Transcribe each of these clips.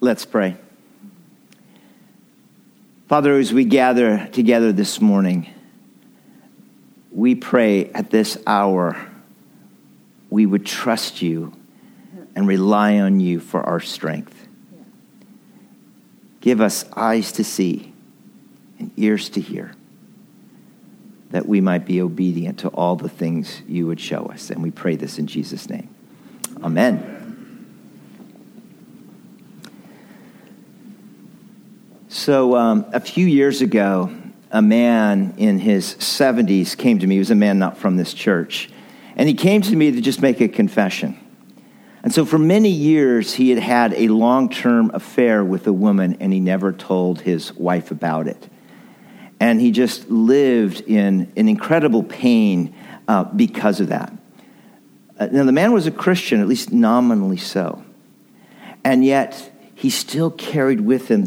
Let's pray. Father, as we gather together this morning, we pray at this hour we would trust you and rely on you for our strength. Give us eyes to see and ears to hear, that we might be obedient to all the things you would show us. And we pray this in Jesus' name. Amen. So a few years ago, a man in his 70s came to me. He was a man not from this church. And he came to me to just make a confession. And so for many years, he had had a long-term affair with a woman, and he never told his wife about it. And he just lived in an incredible pain because of that. Now, the man was a Christian, at least nominally so. And yet, he still carried with him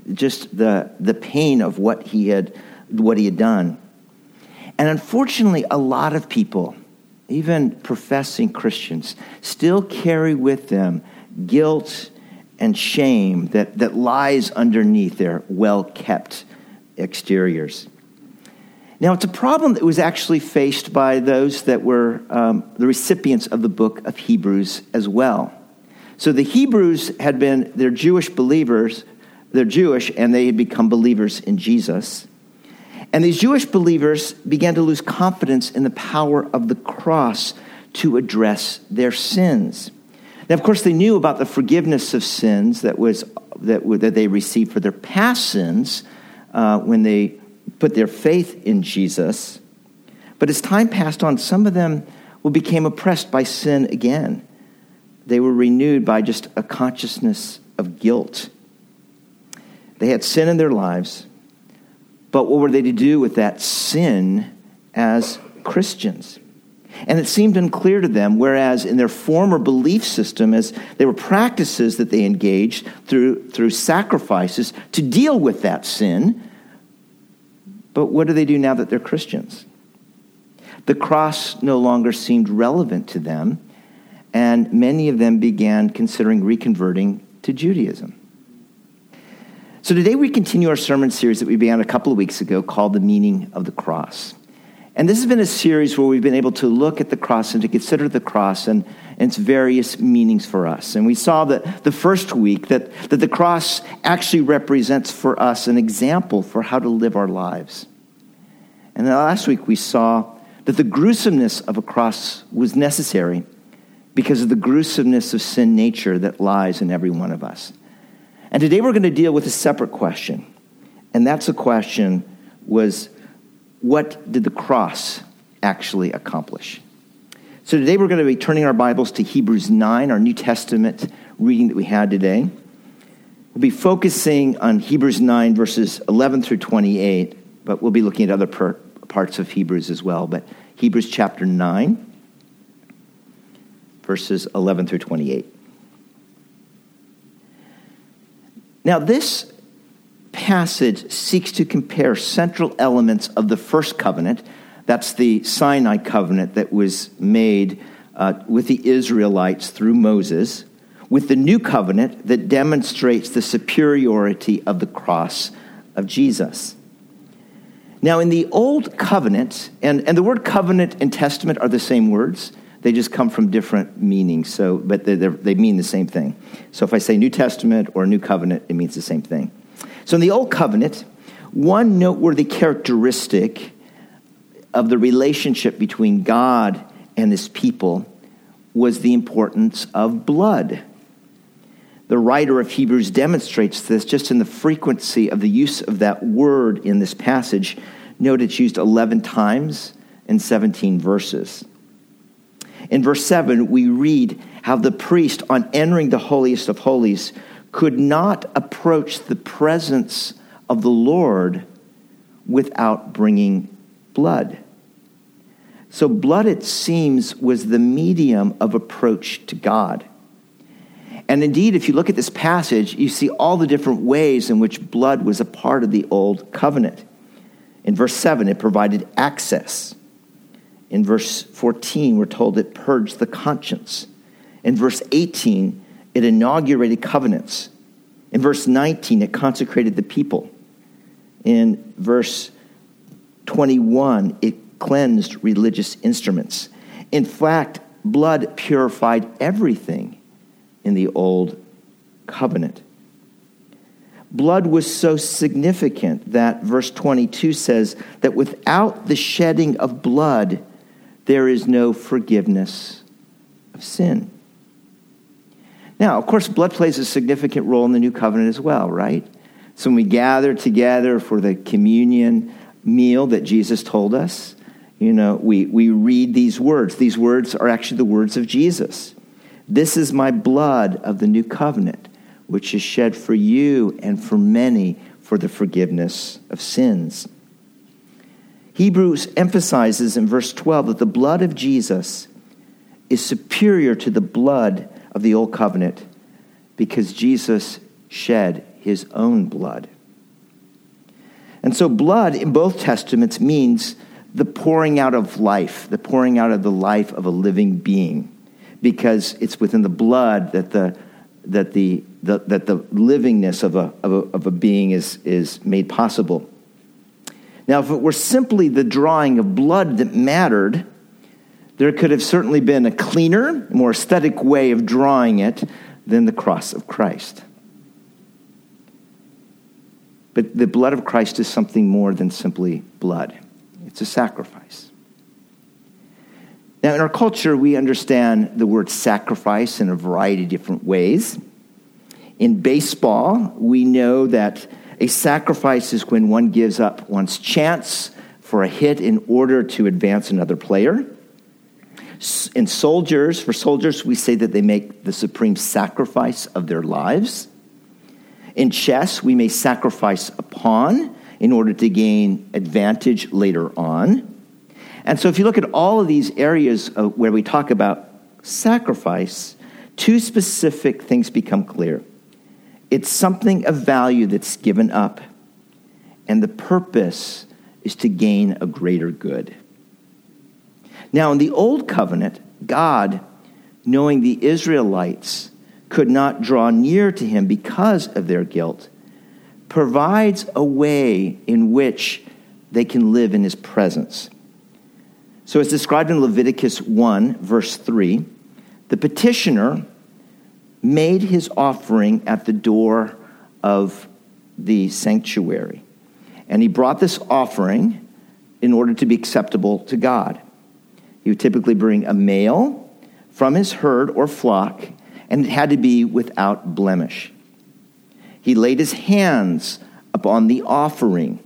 the pain of what he had done. And unfortunately, a lot of people, even professing Christians, still carry with them guilt and shame that lies underneath their well-kept exteriors. Now, it's a problem that was actually faced by those that were the recipients of the book of Hebrews as well. So the Hebrews they're Jewish believers. They're Jewish, and they had become believers in Jesus. And these Jewish believers began to lose confidence in the power of the cross to address their sins. Now, of course, they knew about the forgiveness of sins that they received for their past sins when they put their faith in Jesus. But as time passed on, some of them became oppressed by sin again. They were renewed by just a consciousness of guilt. They had sin in their lives, but what were they to do with that sin as Christians? And it seemed unclear to them, whereas in their former belief system, as there were practices that they engaged through sacrifices to deal with that sin, but what do they do now that they're Christians? The cross no longer seemed relevant to them, and many of them began considering reconverting to Judaism. So today we continue our sermon series that we began a couple of weeks ago called The Meaning of the Cross. And this has been a series where we've been able to look at the cross and to consider the cross and its various meanings for us. And we saw that the first week that the cross actually represents for us an example for how to live our lives. And then last week we saw that the gruesomeness of a cross was necessary because of the gruesomeness of sin nature that lies in every one of us. And today we're going to deal with a separate question. And that's the question was, what did the cross actually accomplish? So today we're going to be turning our Bibles to Hebrews 9, our New Testament reading that we had today. We'll be focusing on Hebrews 9, verses 11 through 28, but we'll be looking at other parts of Hebrews as well. But Hebrews chapter 9, verses 11 through 28. Now, this passage seeks to compare central elements of the first covenant. That's the Sinai covenant that was made with the Israelites through Moses, with the new covenant that demonstrates the superiority of the cross of Jesus. Now, in the old covenant, and the word covenant and testament are the same words. They just come from different meanings, but they mean the same thing. So if I say New Testament or New Covenant, it means the same thing. So in the Old Covenant, one noteworthy characteristic of the relationship between God and his people was the importance of blood. The writer of Hebrews demonstrates this just in the frequency of the use of that word in this passage. Note it's used 11 times in 17 verses. In verse 7, we read how the priest, on entering the holiest of holies, could not approach the presence of the Lord without bringing blood. So blood, it seems, was the medium of approach to God. And indeed, if you look at this passage, you see all the different ways in which blood was a part of the old covenant. In verse 7, it provided access. In verse 14, we're told it purged the conscience. In verse 18, it inaugurated covenants. In verse 19, it consecrated the people. In verse 21, it cleansed religious instruments. In fact, blood purified everything in the old covenant. Blood was so significant that verse 22 says that without the shedding of blood, there is no forgiveness of sin. Now, of course, blood plays a significant role in the new covenant as well, right? So when we gather together for the communion meal that Jesus told us, we read these words. These words are actually the words of Jesus. This is my blood of the new covenant, which is shed for you and for many for the forgiveness of sins. Hebrews emphasizes in verse 12 that the blood of Jesus is superior to the blood of the old covenant because Jesus shed his own blood. And so blood in both testaments means the pouring out of life, the pouring out of the life of a living being, because it's within the blood that the livingness of a being is made possible. Now, if it were simply the drawing of blood that mattered, there could have certainly been a cleaner, more aesthetic way of drawing it than the cross of Christ. But the blood of Christ is something more than simply blood. It's a sacrifice. Now, in our culture, we understand the word sacrifice in a variety of different ways. In baseball, we know that a sacrifice is when one gives up one's chance for a hit in order to advance another player. For soldiers, we say that they make the supreme sacrifice of their lives. In chess, we may sacrifice a pawn in order to gain advantage later on. And so if you look at all of these areas where we talk about sacrifice, two specific things become clear. It's something of value that's given up, and the purpose is to gain a greater good. Now, in the Old Covenant, God, knowing the Israelites could not draw near to him because of their guilt, provides a way in which they can live in his presence. So as described in Leviticus 1, verse 3, the petitioner made his offering at the door of the sanctuary. And he brought this offering in order to be acceptable to God. He would typically bring a male from his herd or flock, and it had to be without blemish. He laid his hands upon the offering.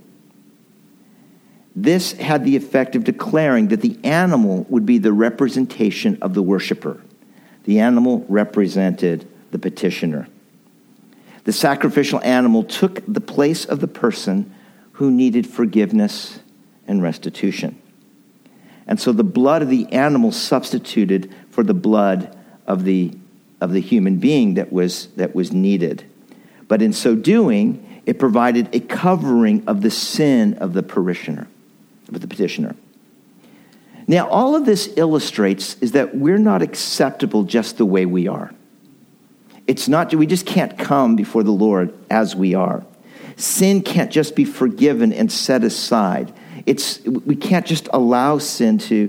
This had the effect of declaring that the animal would be the representation of the worshiper. The animal represented the petitioner. The sacrificial animal took the place of the person who needed forgiveness and restitution. And so the blood of the animal substituted for the blood of the human being that was needed. But in so doing, it provided a covering of the sin of the parishioner, of the petitioner. Now, all of this illustrates is that we're not acceptable just the way we are. It's not, we just can't come before the Lord as we are. Sin can't just be forgiven and set aside. We can't just allow sin to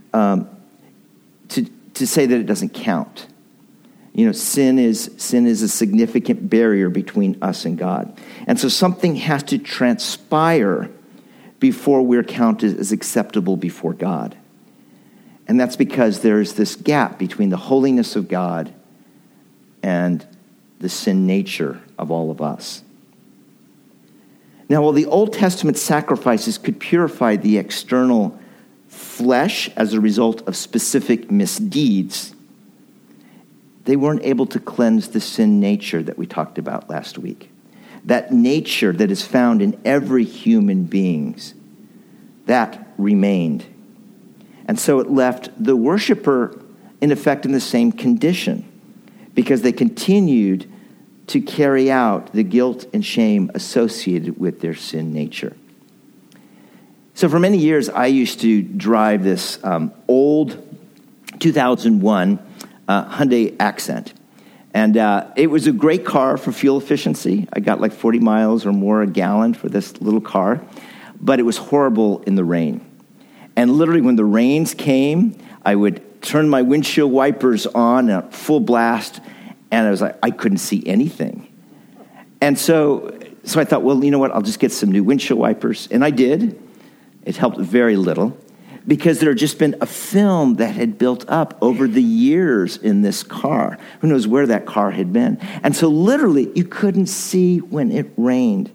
say that it doesn't count. Sin is a significant barrier between us and God. And so something has to transpire before we're counted as acceptable before God. And that's because there's this gap between the holiness of God and the sin nature of all of us. Now, while the Old Testament sacrifices could purify the external flesh as a result of specific misdeeds, they weren't able to cleanse the sin nature that we talked about last week. That nature that is found in every human being, that remained. And so it left the worshiper, in effect, in the same condition, because they continued to carry out the guilt and shame associated with their sin nature. So for many years, I used to drive this old 2001 Hyundai Accent. And it was a great car for fuel efficiency. I got like 40 miles or more a gallon for this little car. But it was horrible in the rain. And literally when the rains came, I would turn my windshield wipers on at full blast, and I was like, I couldn't see anything. And so I thought, well, you know what? I'll just get some new windshield wipers. And I did. It helped very little because there had just been a film that had built up over the years in this car. Who knows where that car had been? And so literally you couldn't see when it rained.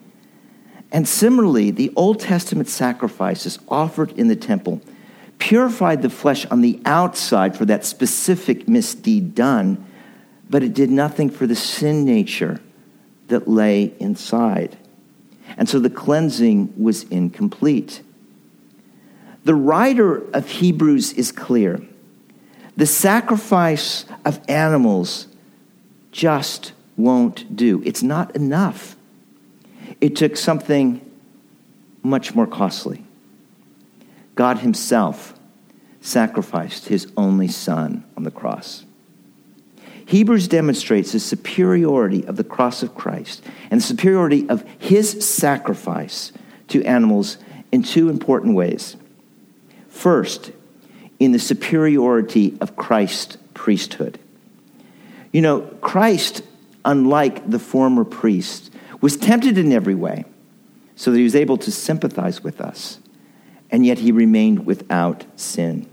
And similarly, the Old Testament sacrifices offered in the temple purified the flesh on the outside for that specific misdeed done, but it did nothing for the sin nature that lay inside. And so the cleansing was incomplete. The writer of Hebrews is clear. The sacrifice of animals just won't do. It's not enough. It took something much more costly. God himself sacrificed his only son on the cross. Hebrews demonstrates the superiority of the cross of Christ and the superiority of his sacrifice to animals in two important ways. First, in the superiority of Christ's priesthood. You know, Christ, unlike the former priests, was tempted in every way so that he was able to sympathize with us, and yet he remained without sin.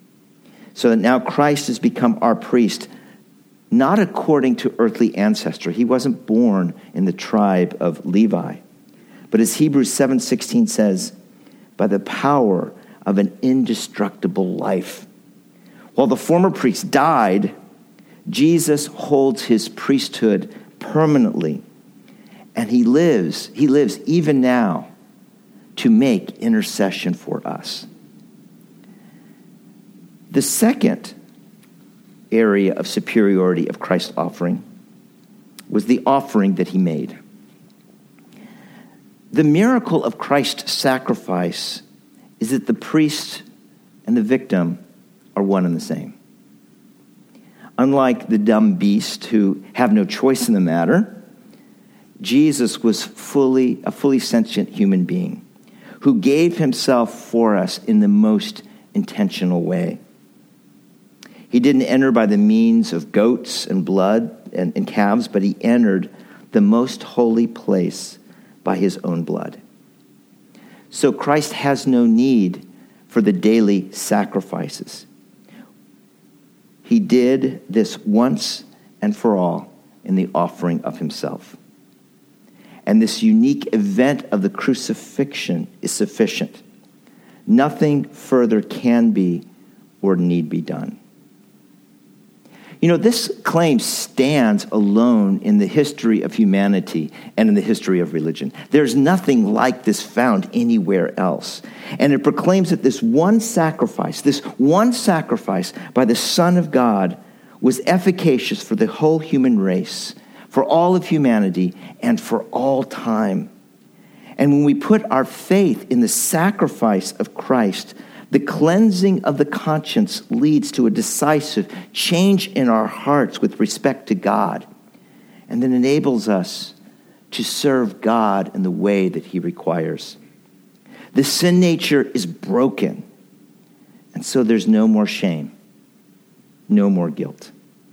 So that now Christ has become our priest, not according to earthly ancestry. He wasn't born in the tribe of Levi. But as Hebrews 7:16 says, by the power of an indestructible life. While the former priest died, Jesus holds his priesthood permanently. And he lives even now to make intercession for us. The second area of superiority of Christ's offering was the offering that he made. The miracle of Christ's sacrifice is that the priest and the victim are one and the same. Unlike the dumb beast who have no choice in the matter, Jesus was a fully sentient human being who gave himself for us in the most intentional way. He didn't enter by the means of goats and blood and calves, but he entered the most holy place by his own blood. So Christ has no need for the daily sacrifices. He did this once and for all in the offering of himself. And this unique event of the crucifixion is sufficient. Nothing further can be or need be done. You know, this claim stands alone in the history of humanity and in the history of religion. There's nothing like this found anywhere else. And it proclaims that this one sacrifice by the Son of God was efficacious for the whole human race, for all of humanity, and for all time. And when we put our faith in the sacrifice of Christ, the cleansing of the conscience leads to a decisive change in our hearts with respect to God, and then enables us to serve God in the way that he requires. The sin nature is broken, and so there's no more shame, no more guilt.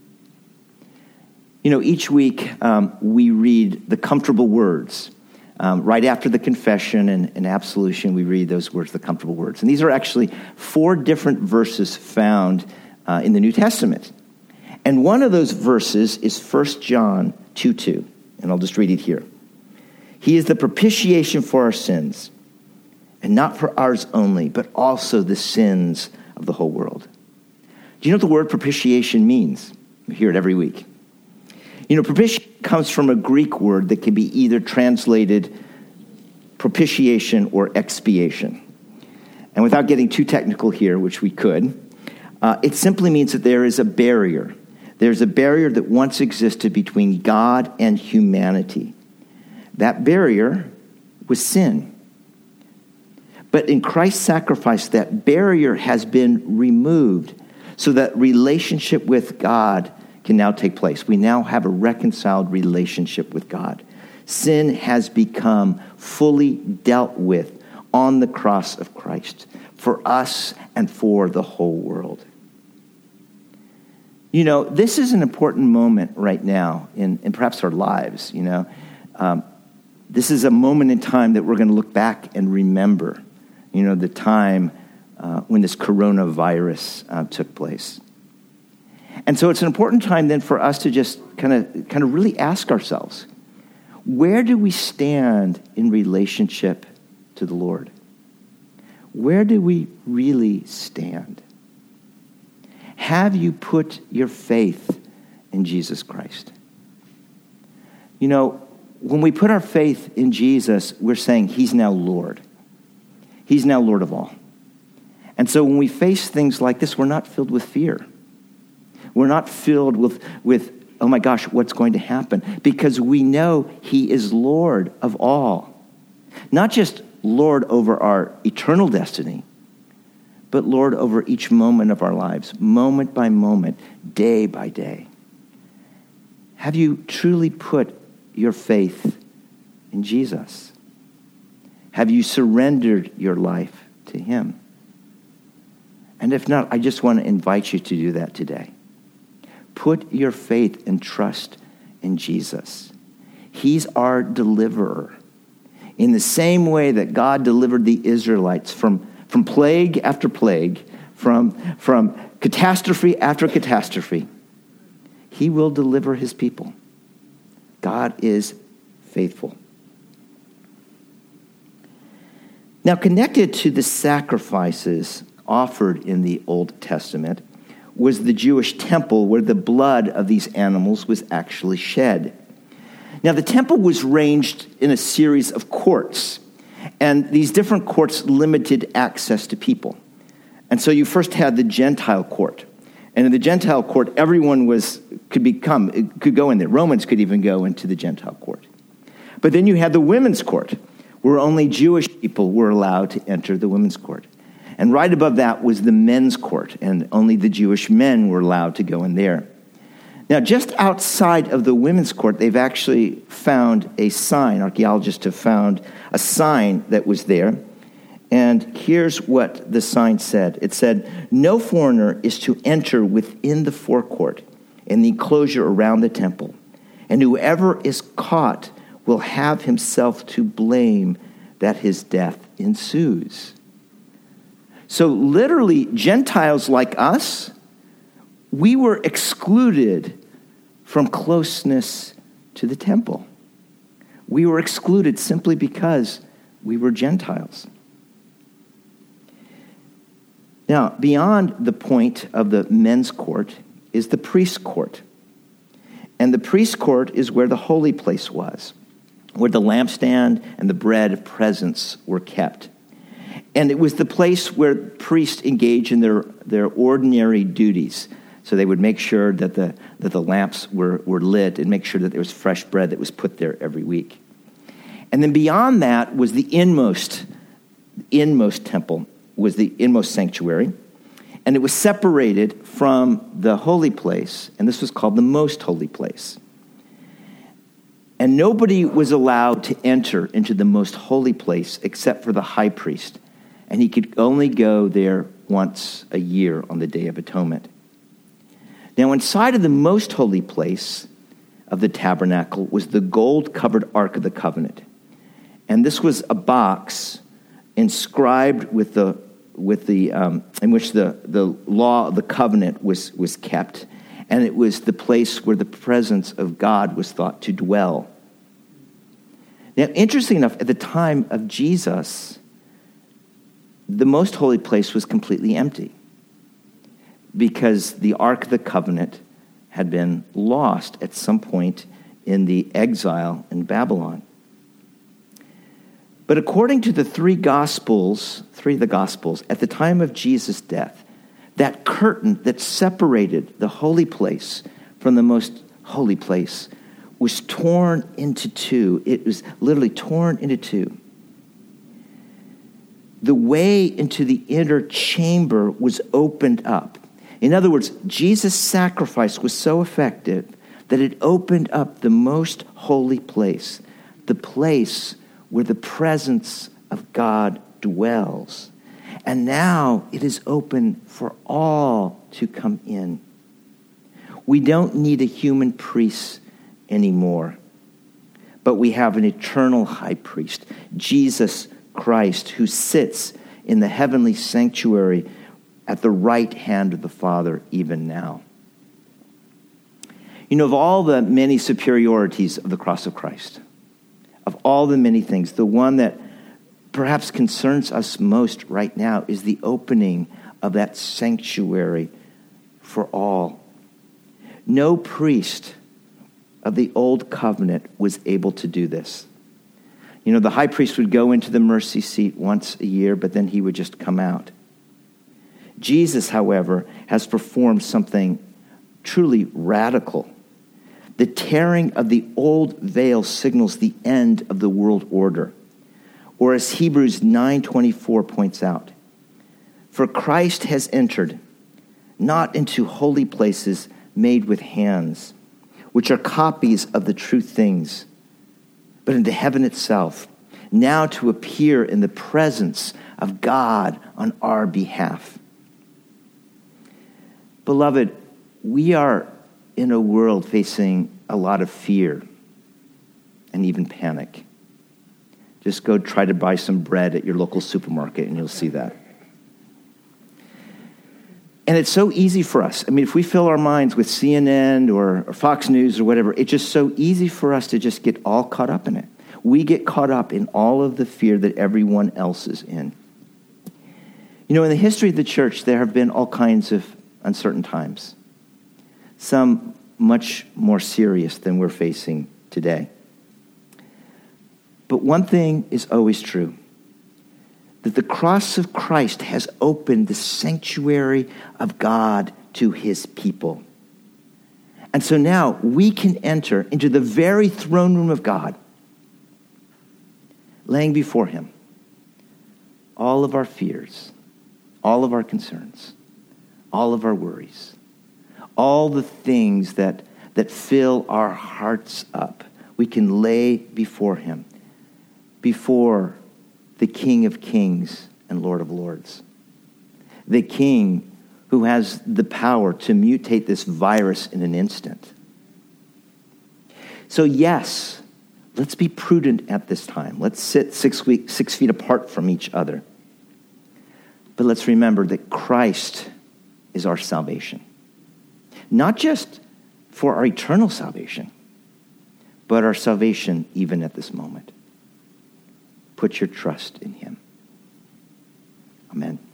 You know, each week we read the comfortable words. Right after the confession and absolution, we read those words, the comfortable words. And these are actually 4 different verses found in the New Testament. And one of those verses is 1 John 2:2. And I'll just read it here. He is the propitiation for our sins, and not for ours only, but also the sins of the whole world. Do you know what the word propitiation means? We hear it every week. You know, propitiation comes from a Greek word that can be either translated propitiation or expiation. And without getting too technical here, which we could, it simply means that there is a barrier. There's a barrier that once existed between God and humanity. That barrier was sin. But in Christ's sacrifice, that barrier has been removed so that relationship with God can now take place. We now have a reconciled relationship with God. Sin has become fully dealt with on the cross of Christ for us and for the whole world. You know, this is an important moment right now in perhaps our lives, you know. This is a moment in time that we're going to look back and remember, you know, the time when this coronavirus took place. And so it's an important time then for us to just kind of really ask ourselves, where do we stand in relationship to the Lord? Where do we really stand? Have you put your faith in Jesus Christ? You know, when we put our faith in Jesus, we're saying he's now Lord. He's now Lord of all. And so when we face things like this, we're not filled with fear. We're not filled with oh my gosh, what's going to happen? Because we know he is Lord of all. Not just Lord over our eternal destiny, but Lord over each moment of our lives, moment by moment, day by day. Have you truly put your faith in Jesus? Have you surrendered your life to him? And if not, I just want to invite you to do that today. Put your faith and trust in Jesus. He's our deliverer. In the same way that God delivered the Israelites from plague after plague, from catastrophe after catastrophe, he will deliver his people. God is faithful. Now, connected to the sacrifices offered in the Old Testament was the Jewish temple where the blood of these animals was actually shed. Now, the temple was ranged in a series of courts, and these different courts limited access to people. And so you first had the Gentile court. And in the Gentile court, everyone could go in there. Romans could even go into the Gentile court. But then you had the women's court, where only Jewish people were allowed to enter the women's court. And right above that was the men's court, and only the Jewish men were allowed to go in there. Now, just outside of the women's court, they've actually found a sign. Archaeologists have found a sign that was there. And here's what the sign said. It said, "No foreigner is to enter within the forecourt and the enclosure around the temple. And whoever is caught will have himself to blame that his death ensues." So literally, Gentiles like us, we were excluded from closeness to the temple. We were excluded simply because we were Gentiles. Now, beyond the point of the men's court is the priest's court. And the priest's court is where the holy place was, where the lampstand and the bread of presence were kept. And it was the place where priests engaged in their ordinary duties. So they would make sure that the lamps were lit and make sure that there was fresh bread that was put there every week. And then beyond that was the inmost temple, was the inmost sanctuary. And it was separated from the holy place, and this was called the most holy place. And nobody was allowed to enter into the most holy place except for the high priest. And he could only go there once a year on the Day of Atonement. Now, inside of the most holy place of the tabernacle was the gold-covered Ark of the Covenant. And this was a box inscribed in which the law of the covenant was kept. And it was the place where the presence of God was thought to dwell. Now, interesting enough, at the time of Jesus, the most holy place was completely empty because the Ark of the Covenant had been lost at some point in the exile in Babylon. But according to the three of the Gospels, at the time of Jesus' death, that curtain that separated the holy place from the most holy place was torn into two. It was literally torn into two. The way into the inner chamber was opened up. In other words, Jesus' sacrifice was so effective that it opened up the most holy place, the place where the presence of God dwells. And now it is open for all to come in. We don't need a human priest anymore, but we have an eternal high priest, Jesus Christ, who sits in the heavenly sanctuary at the right hand of the Father even now. You know, of all the many superiorities of the cross of Christ, of all the many things, the one that perhaps concerns us most right now is the opening of that sanctuary for all. No priest of the old covenant was able to do this. You know, the high priest would go into the mercy seat once a year, but then he would just come out. Jesus, however, has performed something truly radical. The tearing of the old veil signals the end of the world order. Or as Hebrews 9:24 points out, for Christ has entered, not into holy places made with hands, which are copies of the true things, but into heaven itself, now to appear in the presence of God on our behalf. Beloved, we are in a world facing a lot of fear and even panic. Just go try to buy some bread at your local supermarket and you'll see that. And it's so easy for us. I mean, if we fill our minds with CNN or Fox News or whatever, it's just so easy for us to just get all caught up in it. We get caught up in all of the fear that everyone else is in. You know, in the history of the church, there have been all kinds of uncertain times. Some much more serious than we're facing today. But one thing is always true, that the cross of Christ has opened the sanctuary of God to his people. And so now we can enter into the very throne room of God, laying before him all of our fears, all of our concerns, all of our worries, all the things that fill our hearts up. We can lay before him, before the King of Kings and Lord of Lords, the King who has the power to mutate this virus in an instant. So yes, let's be prudent at this time. Let's sit 6 feet apart from each other. But let's remember that Christ is our salvation. Not just for our eternal salvation, but our salvation even at this moment. Put your trust in him. Amen.